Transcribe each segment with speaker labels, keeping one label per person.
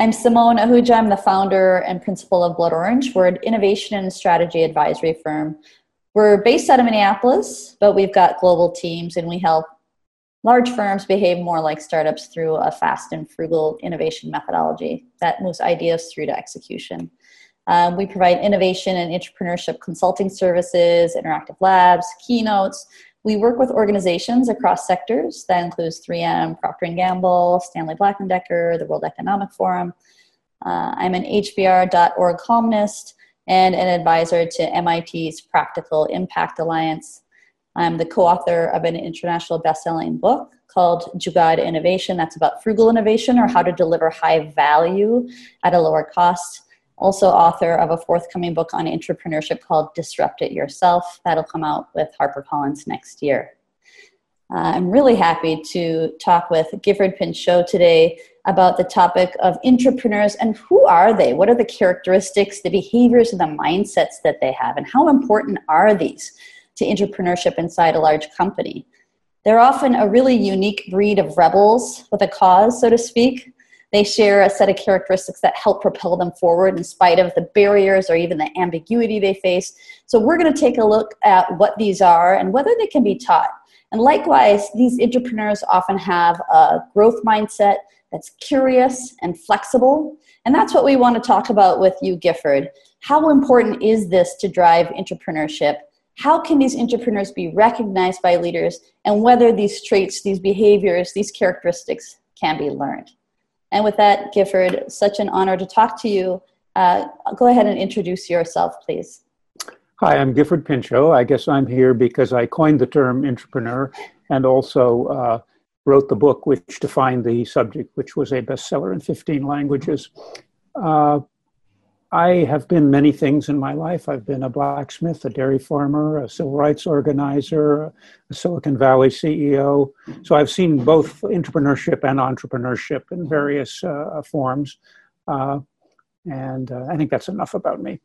Speaker 1: I'm Simone Ahuja. I'm the founder and principal of Blood Orange. We're an innovation and strategy advisory firm. We're based out of Minneapolis, but we've got global teams, and we help large firms behave more like startups through a fast and frugal innovation methodology that moves ideas through to execution. We provide innovation and entrepreneurship consulting services, interactive labs, keynotes. We work with organizations across sectors. That includes 3M, Procter & Gamble, Stanley Black & Decker, the World Economic Forum. I'm an HBR.org columnist and an advisor to MIT's Practical Impact Alliance. I'm the co-author of an international best-selling book called Jugaad Innovation. That's about frugal innovation, or how to deliver high value at a lower cost. Also author of a forthcoming book on entrepreneurship called Disrupt It Yourself. That'll come out with HarperCollins next year. I'm really happy to talk with Gifford Pinchot today about the topic of entrepreneurs and who are they? What are the characteristics, the behaviors, and the mindsets that they have, and how important are these to entrepreneurship inside a large company? They're often a really unique breed of rebels with a cause, so to speak. They share a set of characteristics that help propel them forward in spite of the barriers or even the ambiguity they face. So we're going to take a look at what these are and whether they can be taught. And likewise, these entrepreneurs often have a growth mindset that's curious and flexible. And that's what we want to talk about with you, Gifford. How important is this to drive entrepreneurship? How can these entrepreneurs be recognized by leaders, and whether these traits, these behaviors, these characteristics can be learned? And with that, Gifford, such an honor to talk to you. Go ahead and introduce yourself, please.
Speaker 2: Hi, I'm Gifford Pinchot. I guess I'm here because I coined the term entrepreneur and also wrote the book which defined the subject, which was a bestseller in 15 languages. I have been many things in my life. I've been a blacksmith, a dairy farmer, a civil rights organizer, a Silicon Valley CEO. So I've seen both entrepreneurship and entrepreneurship in various forms. And I think that's enough about me.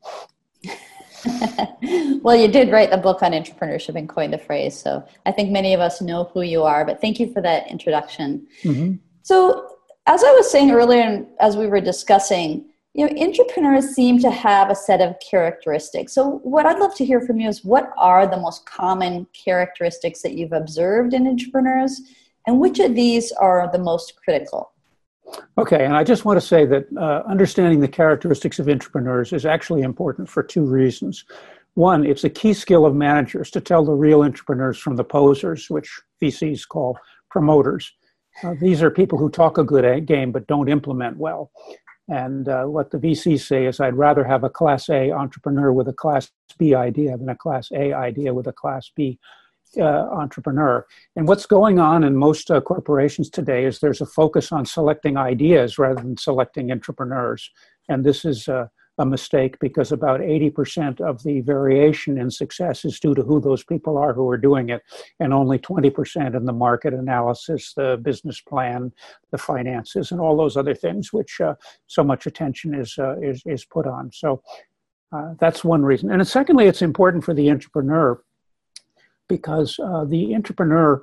Speaker 1: Well, you did write the book on entrepreneurship and coined the phrase. So I think many of us know who you are, but thank you for that introduction. Mm-hmm. So as I was saying earlier, and as we were discussing, entrepreneurs seem to have a set of characteristics. So what I'd love to hear from you is, what are the most common characteristics that you've observed in entrepreneurs, and which of these are the most critical?
Speaker 2: Okay, and I just want to say that understanding the characteristics of entrepreneurs is actually important for two reasons. One, it's a key skill of managers to tell the real entrepreneurs from the posers, which VCs call promoters. These are people who talk a good game but don't implement well. And what the VCs say is, I'd rather have a Class A entrepreneur with a Class B idea than a Class A idea with a Class B entrepreneur. And what's going on in most corporations today is there's a focus on selecting ideas rather than selecting entrepreneurs. And this is a mistake, because about 80% of the variation in success is due to who those people are who are doing it, and only 20% in the market analysis, the business plan, the finances, and all those other things which so much attention is put on. So that's one reason. And secondly, it's important for the entrepreneur, because the entrepreneur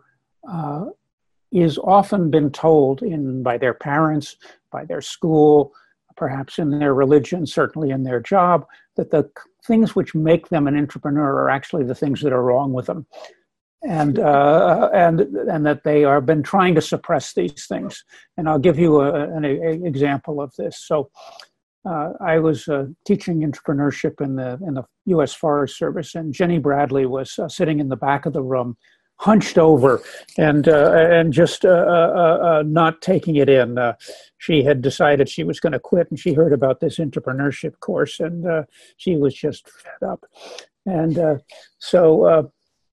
Speaker 2: is often been told by their parents, by their school, perhaps in their religion, certainly in their job, that the things which make them an entrepreneur are actually the things that are wrong with them, and that they have been trying to suppress these things. And I'll give you an example of this. So I was teaching entrepreneurship in the U.S. Forest Service, and Jenny Bradley was sitting in the back of the room, hunched over and just not taking it in. She had decided she was going to quit, and she heard about this entrepreneurship course, and she was just fed up. And so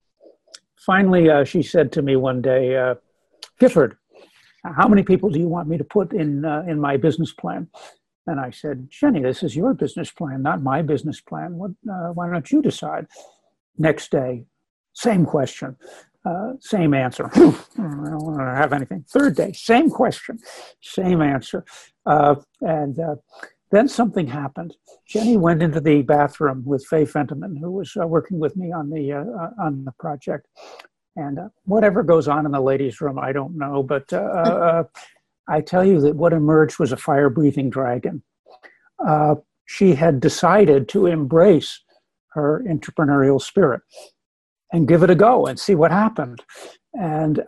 Speaker 2: finally she said to me one day, Gifford, how many people do you want me to put in my business plan? And I said, Jenny, this is your business plan, not my business plan. Why don't you decide? Next day, same question. Same answer. I don't want to have anything. Third day, same question, same answer. And then something happened. Jenny went into the bathroom with Faye Fentiman, who was working with me on the project. And whatever goes on in the ladies' room, I don't know. But I tell you that what emerged was a fire-breathing dragon. She had decided to embrace her entrepreneurial spirit and give it a go and see what happened. And,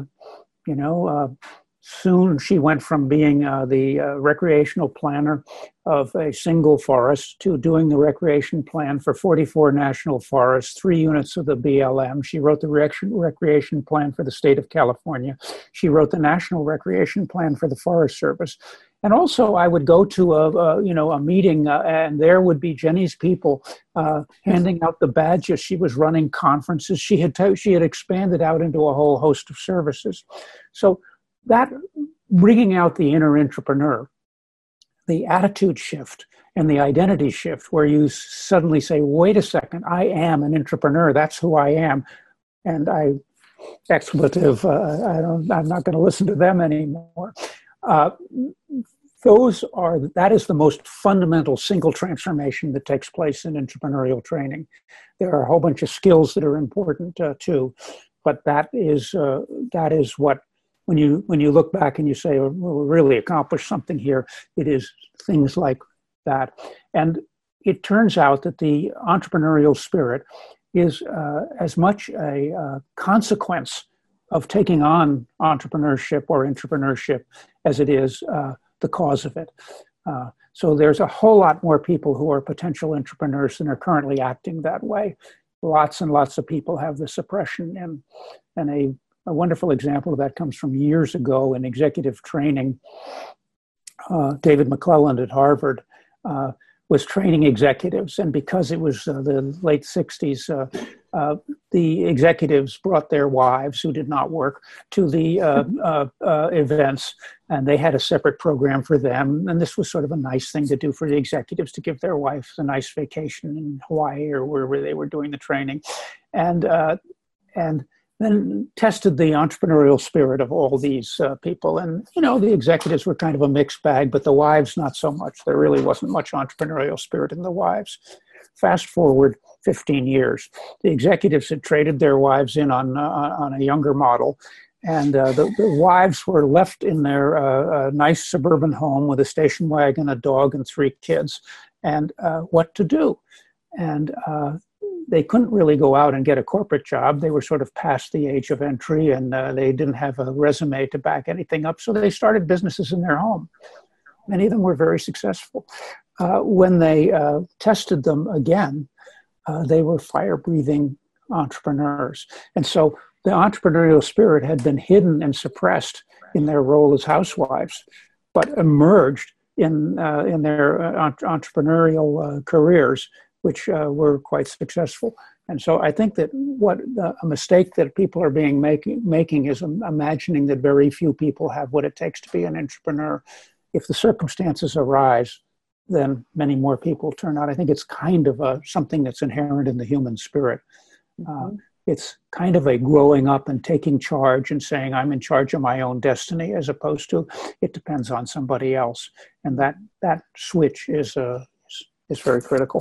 Speaker 2: soon she went from being the recreational planner of a single forest to doing the recreation plan for 44 national forests, 3 units of the BLM. She wrote the recreation plan for the state of California. She wrote the national recreation plan for the Forest Service. And also, I would go to a meeting, and there would be Jenny's people handing out the badges. She was running conferences. She had expanded out into a whole host of services. So that bringing out the inner entrepreneur, the attitude shift and the identity shift, where you suddenly say, "Wait a second, I am an entrepreneur. That's who I am," and I'm not going to listen to them anymore. That is the most fundamental single transformation that takes place in entrepreneurial training. There are a whole bunch of skills that are important too, but that is what, when you look back and you say, "Oh, we really accomplished something here," it is things like that. And it turns out that the entrepreneurial spirit is as much a consequence of taking on entrepreneurship as it is the cause of it. So there's a whole lot more people who are potential entrepreneurs than are currently acting that way. Lots and lots of people have this oppression, and a wonderful example of that comes from years ago in executive training. David McClelland at Harvard was training executives, and because it was the late 60s, the executives brought their wives who did not work to the events, and they had a separate program for them. And this was sort of a nice thing to do for the executives, to give their wives a nice vacation in Hawaii or wherever they were doing the training, and then tested the entrepreneurial spirit of all these people. And, the executives were kind of a mixed bag, but the wives, not so much. There really wasn't much entrepreneurial spirit in the wives. Fast forward 15 years. The executives had traded their wives in on a younger model. And the wives were left in their nice suburban home with a station wagon, a dog, and 3 kids. And what to do? And they couldn't really go out and get a corporate job. They were sort of past the age of entry, and they didn't have a resume to back anything up. So they started businesses in their home. Many of them were very successful. When they tested them again, they were fire-breathing entrepreneurs. And so the entrepreneurial spirit had been hidden and suppressed in their role as housewives, but emerged in their entrepreneurial careers, which were quite successful. And so I think that a mistake that people are making is imagining that very few people have what it takes to be an entrepreneur. If the circumstances arise, then many more people turn out. I think it's kind of something that's inherent in the human spirit. It's kind of a growing up and taking charge and saying, "I'm in charge of my own destiny," as opposed to it depends on somebody else. And that switch is very critical.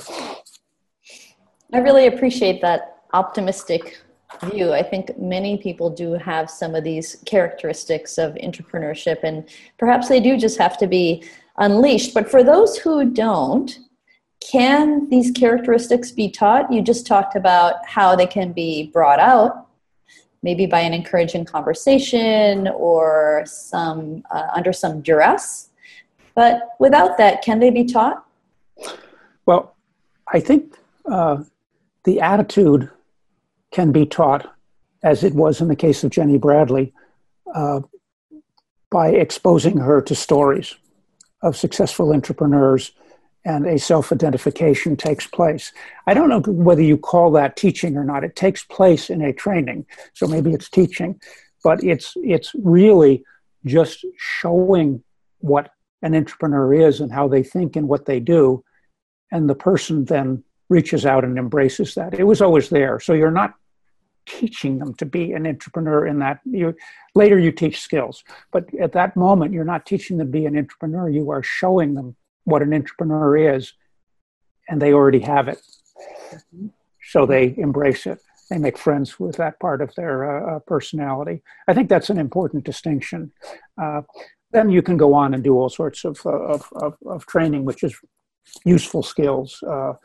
Speaker 1: I really appreciate that optimistic view. I think many people do have some of these characteristics of entrepreneurship, and perhaps they do just have to be unleashed. But for those who don't, can these characteristics be taught? You just talked about how they can be brought out, maybe by an encouraging conversation or under some duress. But without that, can they be taught?
Speaker 2: Well, I think the attitude can be taught, as it was in the case of Jenny Bradley, by exposing her to stories of successful entrepreneurs, and a self-identification takes place. I don't know whether you call that teaching or not. It takes place in a training, so maybe it's teaching, but it's really just showing what an entrepreneur is and how they think and what they do, and the person then reaches out and embraces that. It was always there. So you're not teaching them to be an entrepreneur in that. Later you teach skills, but at that moment, you're not teaching them to be an entrepreneur. You are showing them what an entrepreneur is, and they already have it. So they embrace it. They make friends with that part of their personality. I think that's an important distinction. then you can go on and do all sorts of training, which is useful skills.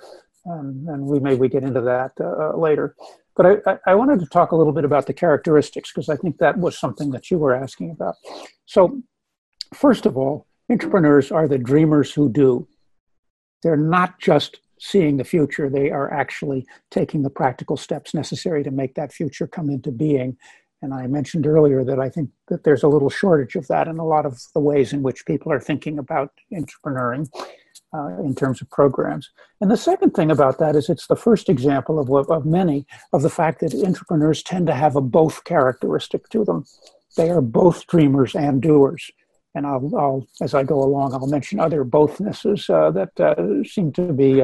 Speaker 2: And we get into that later. But I wanted to talk a little bit about the characteristics, because I think that was something that you were asking about. So first of all, entrepreneurs are the dreamers who do. They're not just seeing the future, they are actually taking the practical steps necessary to make that future come into being. And I mentioned earlier that I think that there's a little shortage of that in a lot of the ways in which people are thinking about entrepreneuring in terms of programs. And the second thing about that is it's the first example of many of the fact that entrepreneurs tend to have a both characteristic to them. They are both dreamers and doers. And I'll as I go along, I'll mention other bothnesses that seem to be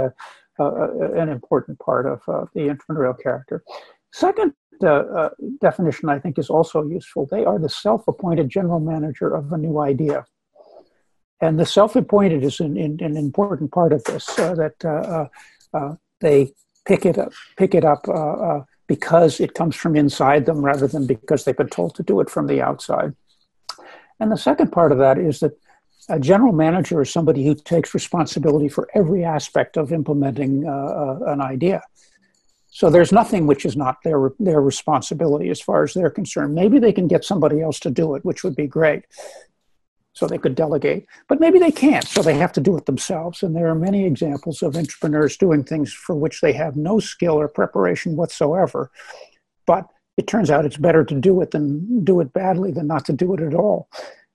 Speaker 2: an important part of the entrepreneurial character. Second definition I think is also useful. They are the self-appointed general manager of a new idea. And the self-appointed is an important part of this, that they pick it up because it comes from inside them rather than because they've been told to do it from the outside. And the second part of that is that a general manager is somebody who takes responsibility for every aspect of implementing an idea. So there's nothing which is not their responsibility as far as they're concerned. Maybe they can get somebody else to do it, which would be great. So they could delegate, but maybe they can't, so they have to do it themselves. And there are many examples of entrepreneurs doing things for which they have no skill or preparation whatsoever. But it turns out it's better to do it than do it badly than not to do it at all.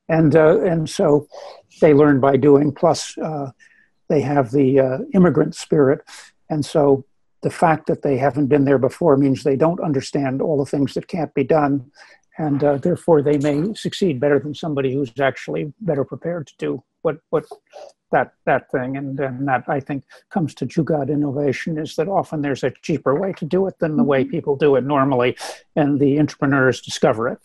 Speaker 2: And so they learn by doing, plus they have the immigrant spirit. And so the fact that they haven't been there before means they don't understand all the things that can't be done. And therefore, they may succeed better than somebody who's actually better prepared to do what that thing. And that, I think, comes to Jugad innovation, is that often there's a cheaper way to do it than the way people do it normally, and the entrepreneurs discover it.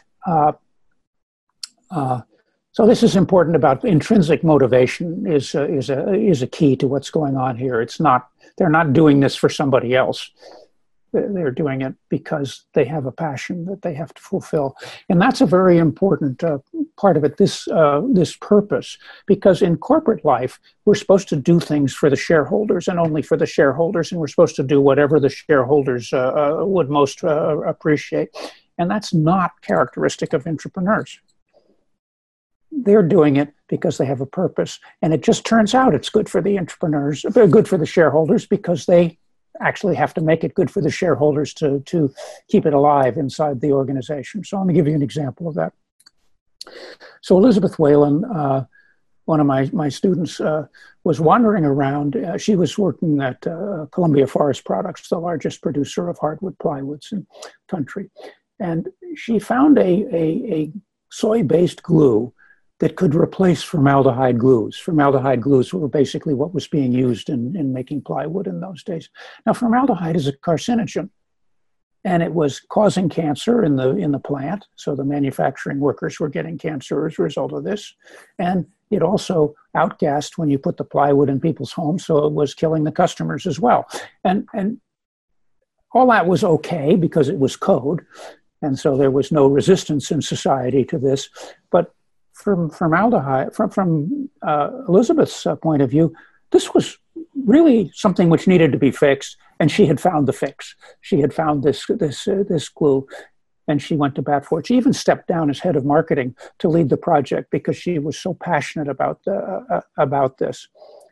Speaker 2: So this is important about intrinsic motivation is a key to what's going on here. They're not doing this for somebody else. They're doing it because they have a passion that they have to fulfill. And that's a very important part of it, this purpose, because in corporate life, we're supposed to do things for the shareholders and only for the shareholders, and we're supposed to do whatever the shareholders would most appreciate. And that's not characteristic of entrepreneurs. They're doing it because they have a purpose. And it just turns out it's good for the entrepreneurs, good for the shareholders, because they actually have to make it good for the shareholders to keep it alive inside the organization. So let me give you an example of that. So Elizabeth Whalen, one of my students, was wandering around. She was working at Columbia Forest Products, the largest producer of hardwood plywoods in the country. And she found a soy-based glue that could replace formaldehyde glues. Formaldehyde glues were basically what was being used in making plywood in those days. Now, formaldehyde is a carcinogen, and it was causing cancer in the plant. So the manufacturing workers were getting cancer as a result of this. And it also outgassed when you put the plywood in people's homes, so it was killing the customers as well. And all that was okay because it was code, and so there was no resistance in society to this. But from formaldehyde, from Elizabeth's point of view, this was really something which needed to be fixed, and she had found the fix. She had found this glue, and she went to bat for it. She even stepped down as head of marketing to lead the project because she was so passionate about this.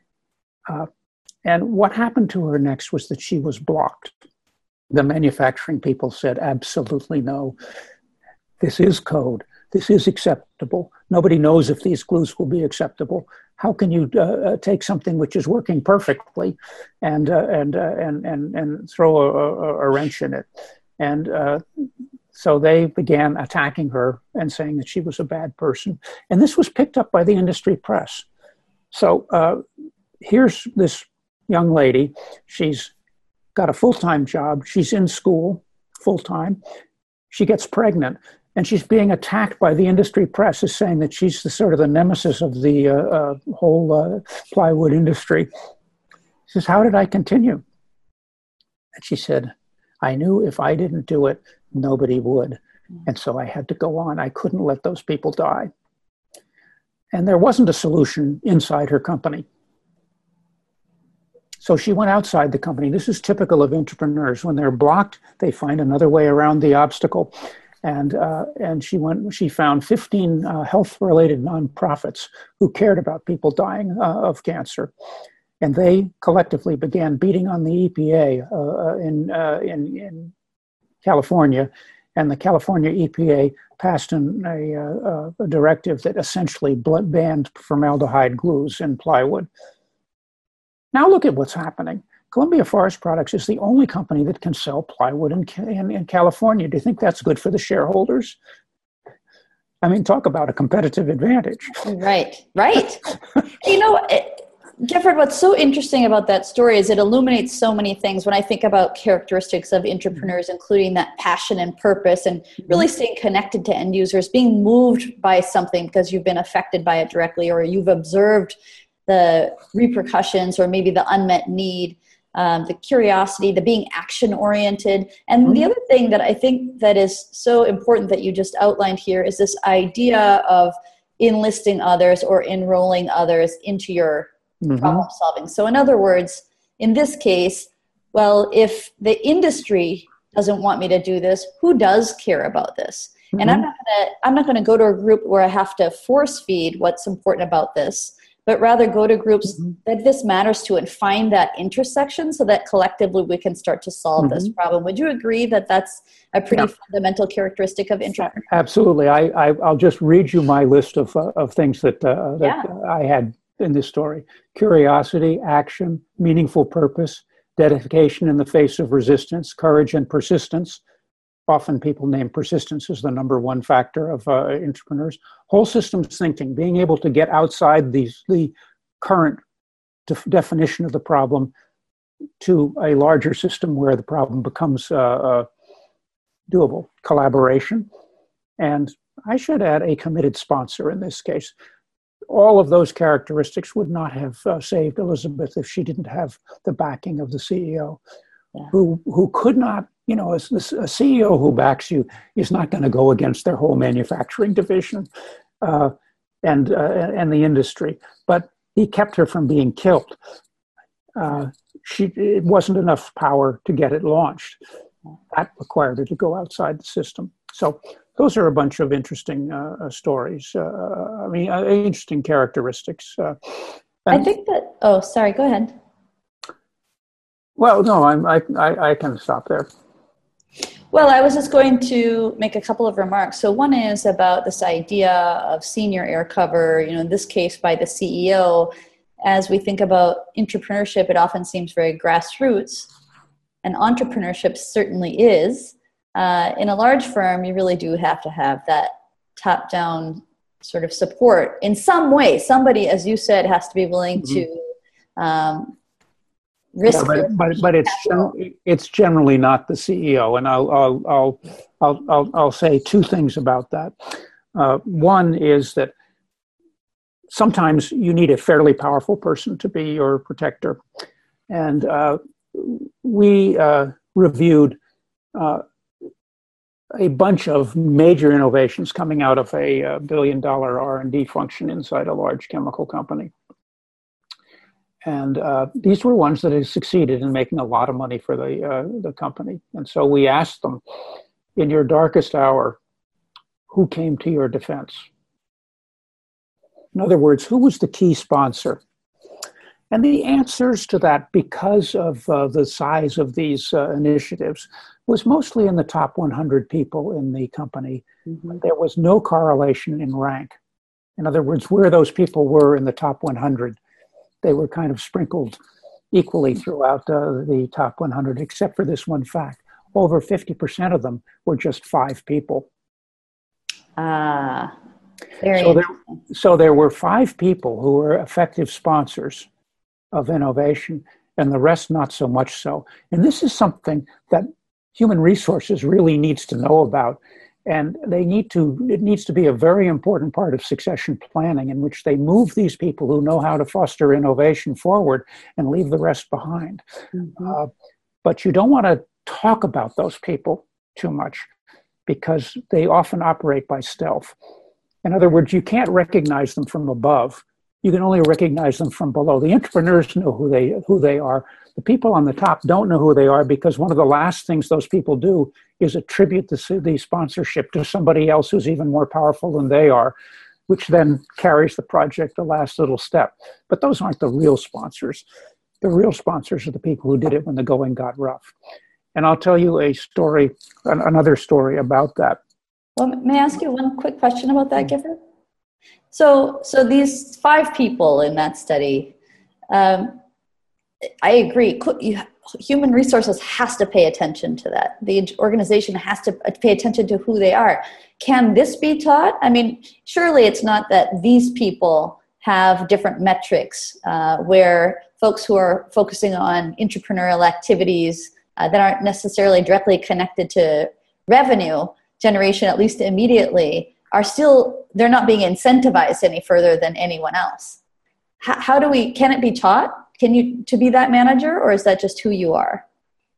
Speaker 2: And what happened to her next was that she was blocked. The manufacturing people said, absolutely no. This is code. This is acceptable. Nobody knows if these glues will be acceptable. How can you take something which is working perfectly and throw a wrench in it? And so they began attacking her and saying that she was a bad person. And this was picked up by the industry press. So here's this young lady. She's got a full-time job. She's in school full-time. She gets pregnant. And she's being attacked by the industry press as saying that she's the sort of the nemesis of the whole plywood industry. She says, how did I continue? And she said, I knew if I didn't do it, nobody would. And so I had to go on. I couldn't let those people die. And there wasn't a solution inside her company. So she went outside the company. This is typical of entrepreneurs. When they're blocked, they find another way around the obstacle. And she found 15 health-related nonprofits who cared about people dying of cancer. And they collectively began beating on the EPA in California. And the California EPA passed a directive that essentially banned formaldehyde glues in plywood. Now look at what's happening. Columbia Forest Products is the only company that can sell plywood in California. Do you think that's good for the shareholders? I mean, talk about a competitive advantage.
Speaker 1: Right. Gifford, what's so interesting about that story is it illuminates so many things when I think about characteristics of entrepreneurs, including that passion and purpose and really staying connected to end users, being moved by something because you've been affected by it directly or you've observed the repercussions or maybe the unmet need, the curiosity, the being action-oriented. And the other thing that I think that is so important that you just outlined here is this idea of enlisting others or enrolling others into your problem solving. So in other words, in this case, well, if the industry doesn't want me to do this, who does care about this? And I'm not going to go to a group where I have to force feed what's important about this, but rather go to groups that this matters to and find that intersection so that collectively we can start to solve this problem. Would you agree that that's a pretty fundamental characteristic of entrepreneurship?
Speaker 2: Absolutely. I'll just read you my list of things that I had in this story: curiosity, action, meaningful purpose, dedication in the face of resistance, courage and persistence. Often people name persistence as the number one factor of entrepreneurs. Whole systems thinking, being able to get outside the current definition of the problem to a larger system where the problem becomes doable. Collaboration. And I should add a committed sponsor in this case. All of those characteristics would not have saved Elizabeth if she didn't have the backing of the CEO, who could not, a CEO who backs you is not going to go against their whole manufacturing division and the industry. But he kept her from being killed. It wasn't enough power to get it launched. That required her to go outside the system. So those are a bunch of interesting stories. Interesting characteristics.
Speaker 1: I think that. Oh, sorry. Go ahead.
Speaker 2: Well, no, I can stop there.
Speaker 1: Well, I was just going to make a couple of remarks. So one is about this idea of senior air cover. In this case, by the CEO. As we think about entrepreneurship, it often seems very grassroots, and entrepreneurship certainly is. In a large firm, you really do have to have that top-down sort of support in some way. Somebody, as you said, has to be willing to risk.
Speaker 2: But it's generally not the CEO, and I'll say two things about that. One is that sometimes you need a fairly powerful person to be your protector, and we reviewed a bunch of major innovations coming out of a billion-dollar R&D function inside a large chemical company. And these were ones that had succeeded in making a lot of money for the company. And so we asked them, in your darkest hour, who came to your defense? In other words, who was the key sponsor? And the answers to that, because of the size of these initiatives, was mostly in the top 100 people in the company. There was no correlation in rank. In other words, where those people were in the top 100, they were kind of sprinkled equally throughout the top 100, except for this one fact. Over 50% of them were just 5 people. So there were 5 people who were effective sponsors of innovation, and the rest not so much so. And this is something that human resources really needs to know about. And it needs to be a very important part of succession planning, in which they move these people who know how to foster innovation forward and leave the rest behind. But you don't want to talk about those people too much, because they often operate by stealth. In other words, you can't recognize them from above. You can only recognize them from below. The entrepreneurs know who they are. The people on the top don't know who they are, because one of the last things those people do is attribute the sponsorship to somebody else who's even more powerful than they are, which then carries the project the last little step. But those aren't the real sponsors. The real sponsors are the people who did it when the going got rough. And I'll tell you a story, another story about that.
Speaker 1: Well, may I ask you one quick question about that, Gifford? So these 5 people in that study, I agree. Human resources has to pay attention to that. The organization has to pay attention to who they are. Can this be taught? I mean, surely it's not that these people have different metrics where folks who are focusing on entrepreneurial activities that aren't necessarily directly connected to revenue generation, at least immediately, they're not being incentivized any further than anyone else. Can it be taught? To be that manager, or is that just who you are?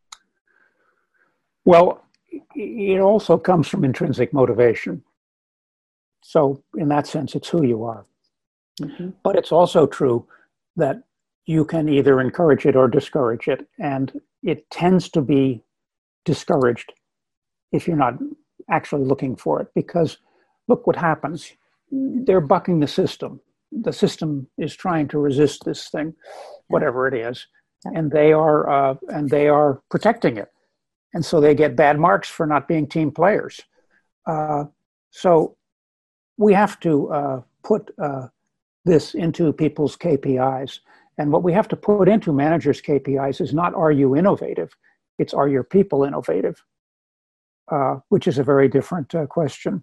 Speaker 2: Well, it also comes from intrinsic motivation. So in that sense, it's who you are. Mm-hmm. But it's also true that you can either encourage it or discourage it. And it tends to be discouraged if you're not actually looking for it, because look what happens. They're bucking the system. The system is trying to resist this thing, whatever it is, and they are protecting it, and so they get bad marks for not being team players. So we have to put this into people's KPIs, and what we have to put into managers' KPIs is not, are you innovative? It's, are your people innovative? Which is a very different question.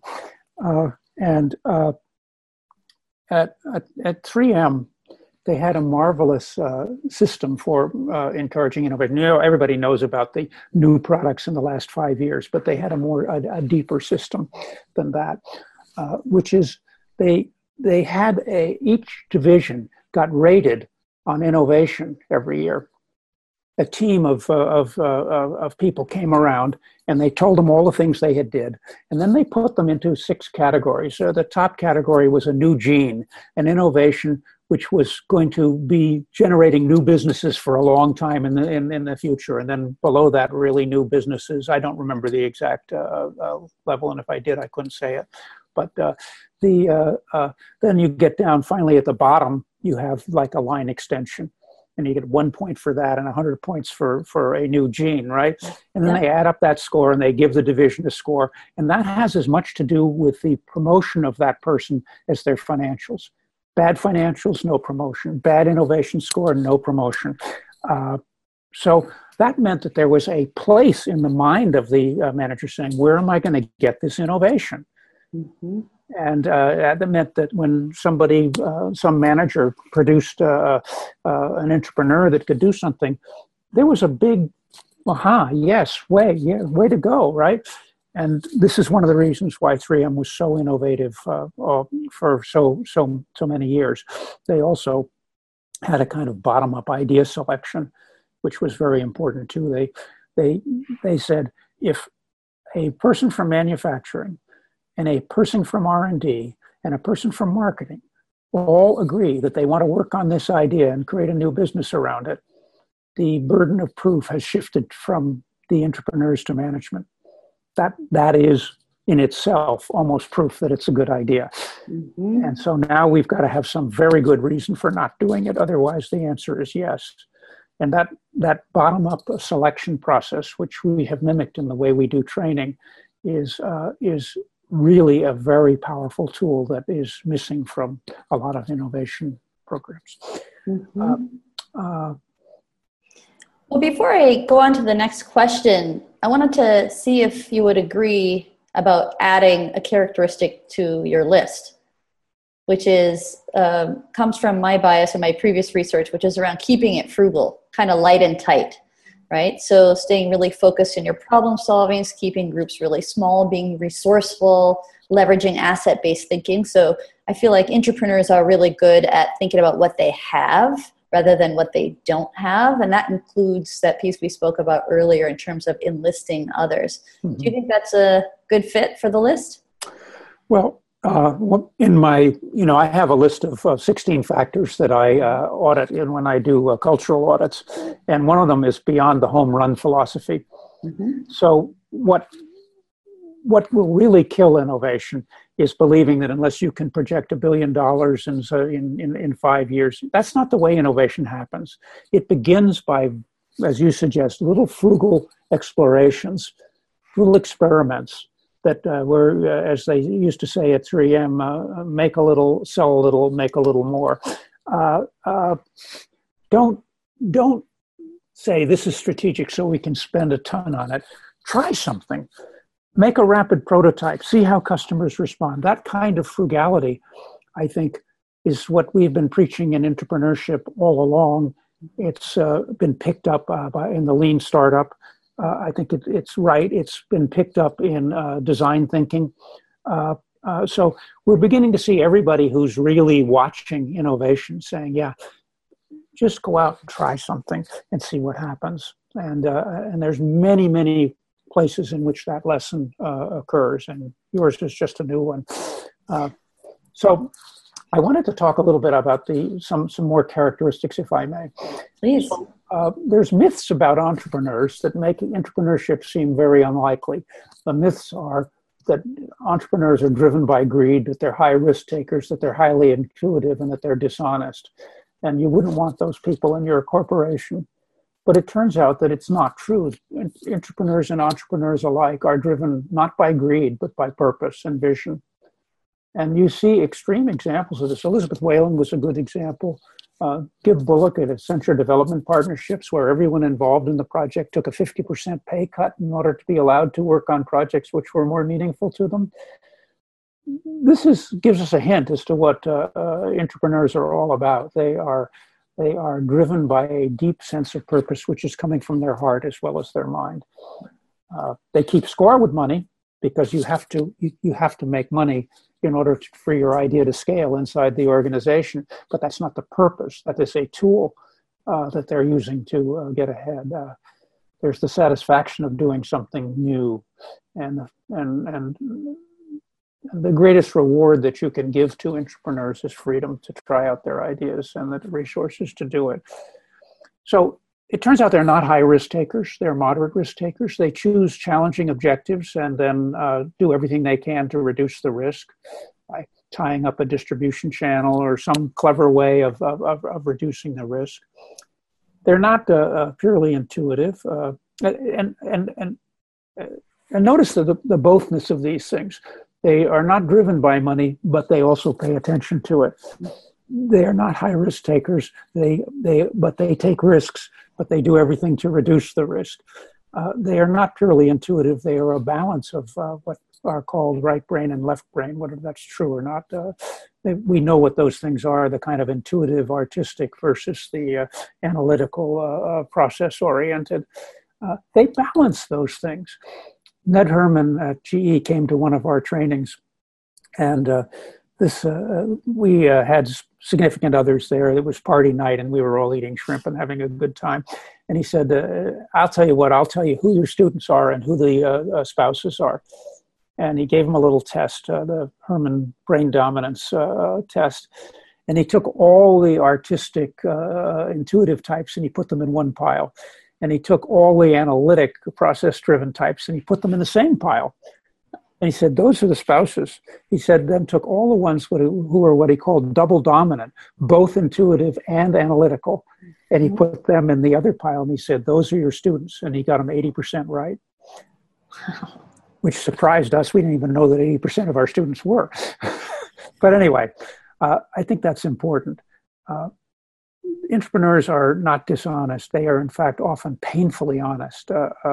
Speaker 2: At 3M, they had a marvelous system for encouraging innovation. You know, everybody knows about the new products in the last 5 years, but they had a deeper system than that, which is they had each division got rated on innovation every year. A team of people came around, and they told them all the things they had did. And then they put them into 6 categories. So the top category was a new gene, an innovation which was going to be generating new businesses for a long time in the future. And then below that, really new businesses. I don't remember the exact level, and if I did, I couldn't say it. But then you get down, finally at the bottom, you have like a line extension. And you get 1 point for that and 100 points for a new gene, right? And then they add up that score and they give the division a score. And that has as much to do with the promotion of that person as their financials. Bad financials, no promotion. Bad innovation score, no promotion. So that meant that there was a place in the mind of the manager saying, where am I going to get this innovation? Mm-hmm. And that meant that when some manager produced an entrepreneur that could do something, there was a big, yes, way to go, right? And this is one of the reasons why 3M was so innovative for so many years. They also had a kind of bottom-up idea selection, which was very important too. They said, if a person from manufacturing and a person from R&D and a person from marketing all agree that they want to work on this idea and create a new business around it, the burden of proof has shifted from the entrepreneurs to management. That is in itself almost proof that it's a good idea. Mm-hmm. And so now we've got to have some very good reason for not doing it. Otherwise, the answer is yes. And that bottom-up selection process, which we have mimicked in the way we do training, is really a very powerful tool that is missing from a lot of innovation programs. Mm-hmm.
Speaker 1: Well, before I go on to the next question, I wanted to see if you would agree about adding a characteristic to your list, which is comes from my bias and my previous research, which is around keeping it frugal, kind of light and tight. Right? So staying really focused in your problem solving, keeping groups really small, being resourceful, leveraging asset-based thinking. So I feel like entrepreneurs are really good at thinking about what they have rather than what they don't have. And that includes that piece we spoke about earlier in terms of enlisting others. Mm-hmm. Do you think that's a good fit for the list?
Speaker 2: Well, In my, I have a list of 16 factors that I audit in when I do cultural audits, and one of them is beyond the home run philosophy. Mm-hmm. So what will really kill innovation is believing that unless you can project $1 billion in 5 years, that's not the way innovation happens. It begins by, as you suggest, little frugal explorations, little experiments that were, as they used to say at 3M, make a little, sell a little, make a little more. Don't say this is strategic so we can spend a ton on it. Try something. Make a rapid prototype. See how customers respond. That kind of frugality, I think, is what we've been preaching in entrepreneurship all along. It's been picked up in the lean startup. I think it's right. It's been picked up in design thinking. So we're beginning to see everybody who's really watching innovation saying, yeah, just go out and try something and see what happens. And there's many, many places in which that lesson occurs, and yours is just a new one. So I wanted to talk a little bit about some more characteristics, if I may.
Speaker 1: Please.
Speaker 2: So, there's myths about entrepreneurs that make entrepreneurship seem very unlikely. The myths are that entrepreneurs are driven by greed, that they're high risk takers, that they're highly intuitive, and that they're dishonest. And you wouldn't want those people in your corporation. But it turns out that it's not true. Entrepreneurs and entrepreneurs alike are driven not by greed, but by purpose and vision. And you see extreme examples of this. Elizabeth Whalen was a good example. Gib Bullock at Accenture Development Partnerships, where everyone involved in the project took a 50% pay cut in order to be allowed to work on projects which were more meaningful to them. This gives us a hint as to what entrepreneurs are all about. They are driven by a deep sense of purpose, which is coming from their heart as well as their mind. They keep score with money because you have to make money in order for your idea to scale inside the organization. But that's not the purpose. That is a tool that they're using to get ahead. There's the satisfaction of doing something new, and the greatest reward that you can give to entrepreneurs is freedom to try out their ideas and the resources to do it. So it turns out they're not high risk takers. They're moderate risk takers. They choose challenging objectives and then do everything they can to reduce the risk by tying up a distribution channel or some clever way of reducing the risk. They're not purely intuitive. And notice the bothness of these things. They are not driven by money, but they also pay attention to it. They are not high risk takers. But they take risks, but they do everything to reduce the risk. They are not purely intuitive. They are a balance of what are called right brain and left brain, whether that's true or not. We know what those things are, the kind of intuitive, artistic versus the analytical, process-oriented. They balance those things. Ned Herman at GE came to one of our trainings, and we had significant others there. It was party night, and we were all eating shrimp and having a good time. And he said, I'll tell you what, I'll tell you who your students are and who the spouses are. And he gave them a little test, the Herman Brain Dominance test. And he took all the artistic, intuitive types and he put them in one pile. And he took all the analytic, process-driven types and he put them in the same pile. And he said, those are the spouses. He said, then took all the ones who were what he called double dominant, both intuitive and analytical. And he put them in the other pile. And he said, those are your students. And he got them 80% right, which surprised us. We didn't even know that 80% of our students were. But anyway, I think that's important. Entrepreneurs are not dishonest. They are, in fact, often painfully honest.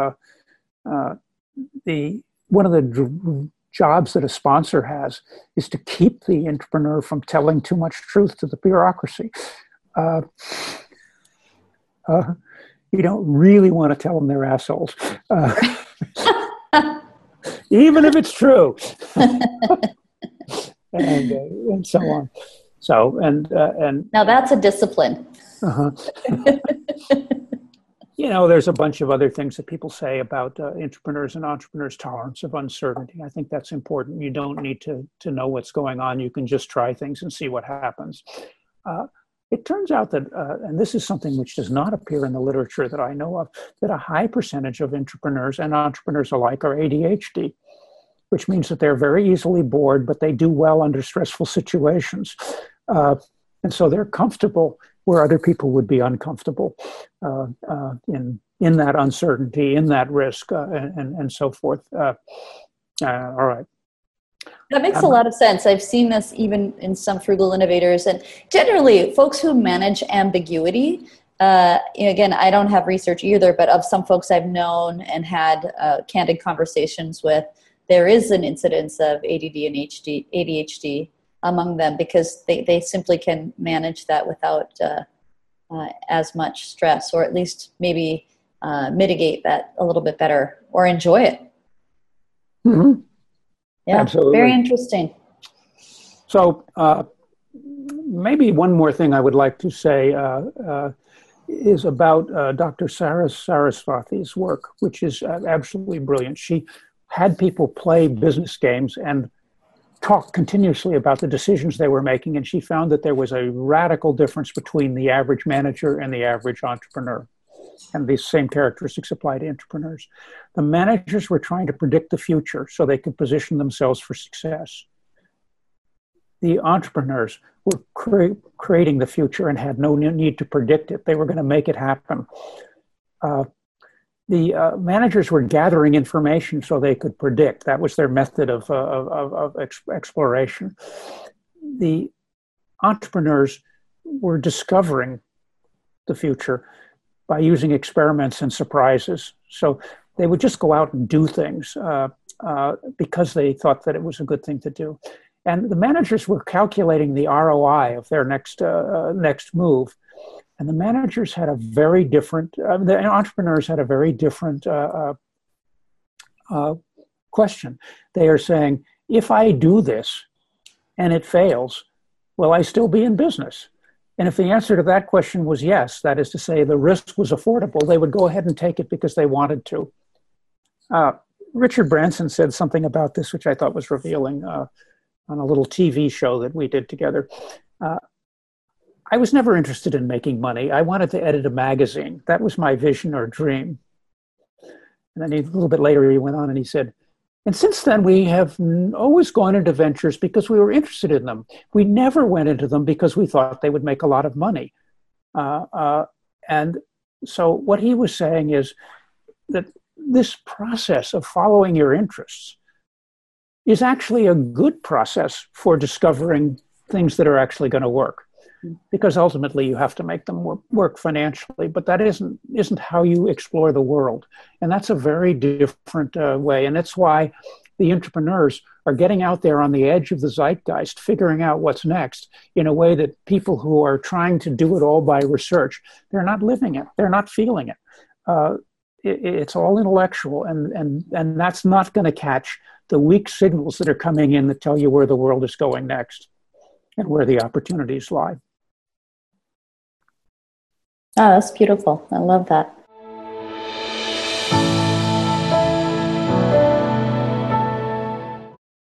Speaker 2: One of the jobs that a sponsor has is to keep the entrepreneur from telling too much truth to the bureaucracy. You don't really want to tell them they're assholes, even if it's true, and so on. So and
Speaker 1: now that's a discipline.
Speaker 2: Uh-huh. there's a bunch of other things that people say about entrepreneurs and entrepreneurs' tolerance of uncertainty. I think that's important. You don't need to know what's going on. You can just try things and see what happens. It turns out that, and this is something which does not appear in the literature that I know of, that a high percentage of entrepreneurs and entrepreneurs alike are ADHD, which means that they're very easily bored, but they do well under stressful situations. And so they're comfortable where other people would be uncomfortable in that uncertainty, in that risk, and so forth. All right.
Speaker 1: That makes a lot of sense. I've seen this even in some frugal innovators, and generally folks who manage ambiguity. Again, I don't have research either, but of some folks I've known and had candid conversations with, there is an incidence of ADD and ADHD among them because they simply can manage that without as much stress, or at least maybe mitigate that a little bit better or enjoy it.
Speaker 2: Mm-hmm.
Speaker 1: Yeah,
Speaker 2: absolutely.
Speaker 1: Very interesting.
Speaker 2: So maybe one more thing I would like to say is about Dr. Sarasvathi's work, which is absolutely brilliant. She had people play business games and talk continuously about the decisions they were making, and she found that there was a radical difference between the average manager and the average entrepreneur. And these same characteristics apply to entrepreneurs. The managers were trying to predict the future so they could position themselves for success. The entrepreneurs were creating the future and had no need to predict it. They were going to make it happen. The managers were gathering information so they could predict. That was their method of exploration. The entrepreneurs were discovering the future by using experiments and surprises. So they would just go out and do things because they thought that it was a good thing to do. And the managers were calculating the ROI of their next move. And the managers had a very different, the entrepreneurs had a very different question. They are saying, if I do this and it fails, will I still be in business? And if the answer to that question was yes, that is to say the risk was affordable, they would go ahead and take it because they wanted to. Richard Branson said something about this, which I thought was revealing on a little TV show that we did together. I was never interested in making money. I wanted to edit a magazine. That was my vision or dream. And then a little bit later, he went on and he said, and since then, we have always gone into ventures because we were interested in them. We never went into them because we thought they would make a lot of money. And so what he was saying is that this process of following your interests is actually a good process for discovering things that are actually going to work. Because ultimately you have to make them work financially, but that isn't how you explore the world. And that's a very different way. And that's why the entrepreneurs are getting out there on the edge of the zeitgeist, figuring out what's next in a way that people who are trying to do it all by research, they're not living it. They're not feeling it. It's all intellectual. And that's not going to catch the weak signals that are coming in that tell you where the world is going next and where the opportunities lie.
Speaker 1: Oh, that's beautiful. I love that.